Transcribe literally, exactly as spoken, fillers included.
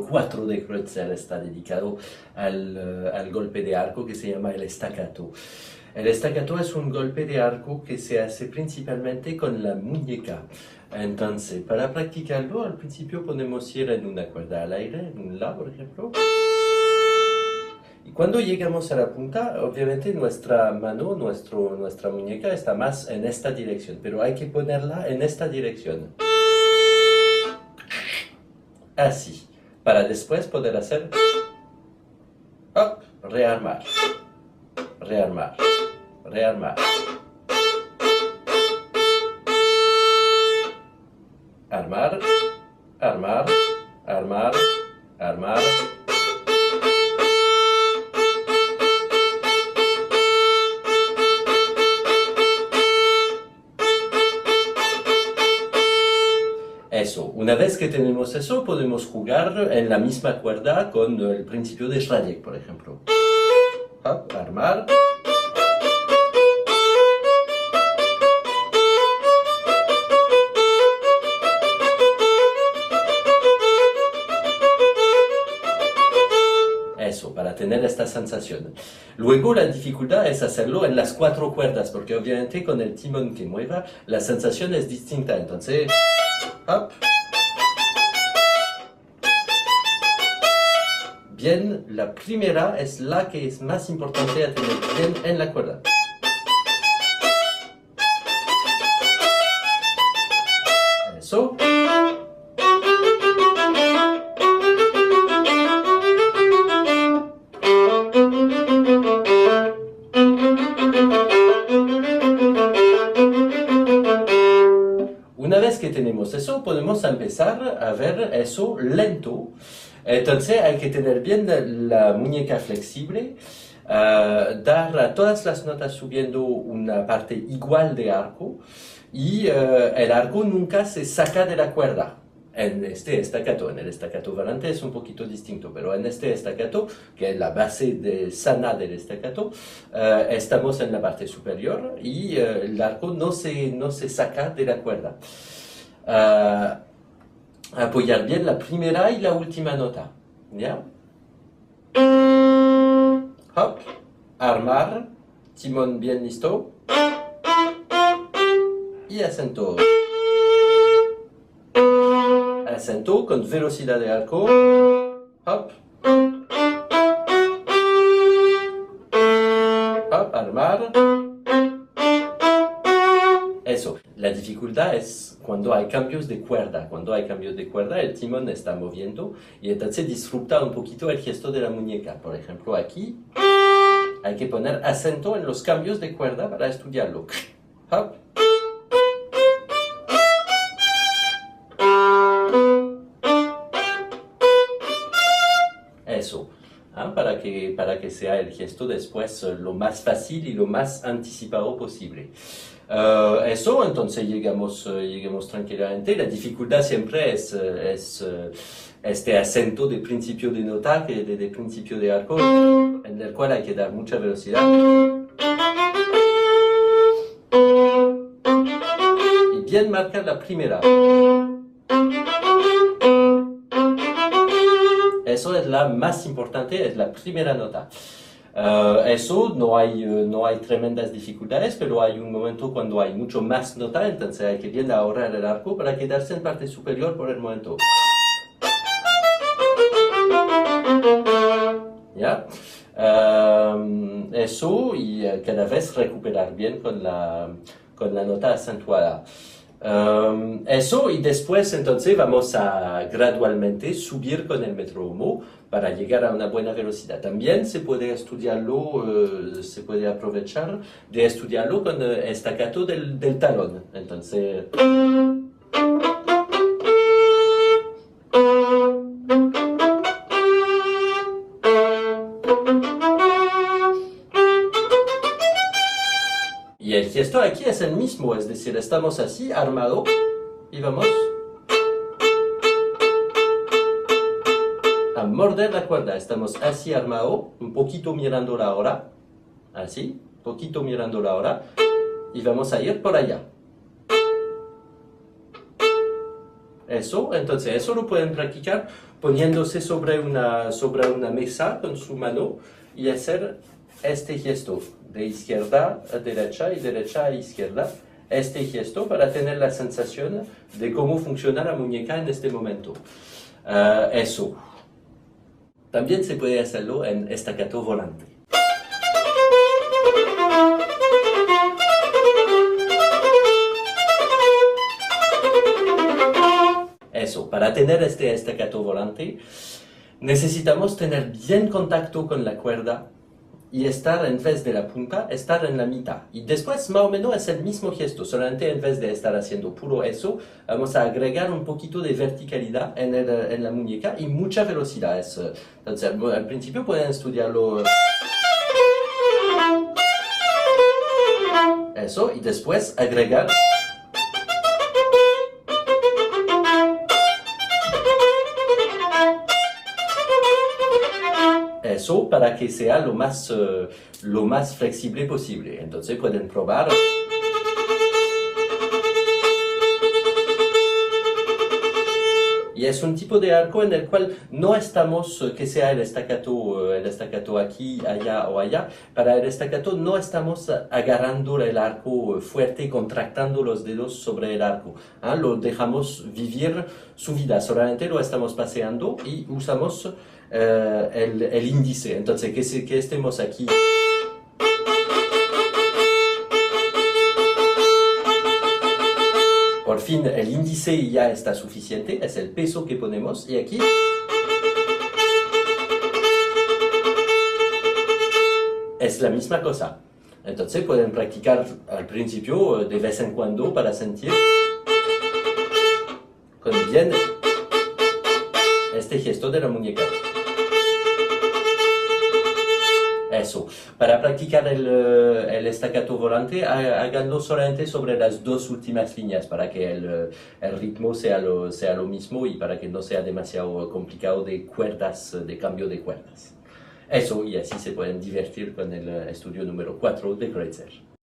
cuatro de Kreutzer está dedicado al, uh, al golpe de arco que se llama el staccato. El staccato es un golpe de arco que se hace principalmente con la muñeca. Entonces, para practicarlo, al principio podemos ir en una cuerda al aire, en un la, por ejemplo. Y cuando llegamos a la punta, obviamente nuestra mano, nuestro, nuestra muñeca está más en esta dirección, pero hay que ponerla en esta dirección. Así, para después poder hacer, hop, rearmar, rearmar, rearmar. Armar, armar, armar, armar. Eso, una vez que tenemos eso, podemos jugar en la misma cuerda con el principio de Schradieck, por ejemplo. Hop, armar. Eso, para tener esta sensación. Luego la dificultad es hacerlo en las cuatro cuerdas, porque obviamente con el timón que mueva, la sensación es distinta. Entonces, hop. Bien, la primera es la que es más importante a tener bien en la cuerda. Eso. Una vez que tenemos eso, podemos empezar a ver eso lento. Entonces hay que tener bien la muñeca flexible, uh, dar a todas las notas subiendo una parte igual de arco y uh, el arco nunca se saca de la cuerda. En este staccato, en el staccato volante es un poquito distinto, pero en este staccato, que es la base de sana del staccato, uh, estamos en la parte superior y uh, el arco no se, no se saca de la cuerda. Uh, apoyar bien la primera y la última nota, ¿ya? Hop, armar, timón bien listo y acento. Acento con velocidad de arco, hop, hop, armar. Eso, la dificultad es cuando hay cambios de cuerda. Cuando hay cambios de cuerda, el timón está moviendo y entonces disfruta un poquito el gesto de la muñeca. Por ejemplo, aquí hay que poner acento en los cambios de cuerda para estudiarlo. Hop. Eso, ¿eh? para, que, para que sea el gesto después lo más fácil y lo más anticipado posible. Uh, eso, entonces llegamos, uh, llegamos tranquilamente. La dificultad siempre es, uh, es uh, este acento de principio de nota, que de, de principio de arco, en el cual hay que dar mucha velocidad. Y bien marcar la primera. Eso es la más importante, es la primera nota. Uh, eso no hay, uh, no hay tremendas dificultades, pero hay un momento cuando hay mucho más nota, entonces hay que bien ahorrar el arco para quedarse en parte superior por el momento. ¿Ya? Uh, eso y uh, cada vez recuperar bien con la, con la nota acentuada. Um, eso y después entonces vamos a gradualmente subir con el metrónomo para llegar a una buena velocidad. También se puede estudiarlo, uh, se puede aprovechar de estudiarlo con el staccato del, del talón. Entonces... Y el gesto aquí es el mismo, es decir, estamos así, armado, y vamos a morder la cuerda. Estamos así armado, un poquito mirando la hora, así, poquito mirando la hora, y vamos a ir por allá. Eso, entonces eso lo pueden practicar poniéndose sobre una, sobre una mesa con su mano y hacer este gesto de izquierda a derecha y derecha a izquierda. Este gesto para tener la sensación de cómo funciona la muñeca en este momento. Uh, eso. También se puede hacerlo en staccato volante. Eso, para tener este staccato volante necesitamos tener bien contacto con la cuerda y estar en vez de la punta, estar en la mitad. Y después más o menos es el mismo gesto, solamente en vez de estar haciendo puro eso, vamos a agregar un poquito de verticalidad en, el, en la muñeca y mucha velocidad. Es, entonces, al principio pueden estudiarlo eso y después agregar eso para que sea lo más, uh, lo más flexible posible. Entonces pueden probar. Y es un tipo de arco en el cual no estamos, que sea el staccato, el staccato aquí, allá o allá. Para el staccato no estamos agarrando el arco fuerte, contractando los dedos sobre el arco. ¿Ah? Lo dejamos vivir su vida, solamente lo estamos paseando y usamos uh, el, el índice. Entonces, que, se, que estemos aquí. Por fin, el índice ya está suficiente, es el peso que ponemos, y aquí es la misma cosa. Entonces pueden practicar al principio de vez en cuando para sentir con bien este gesto de la muñeca. Eso. Para practicar el, el staccato volante, háganlo solamente sobre las dos últimas líneas para que el, el ritmo sea lo, sea lo mismo y para que no sea demasiado complicado de cuerdas, de cambio de cuerdas. Eso, y así se pueden divertir con el estudio número cuatro de Kreutzer.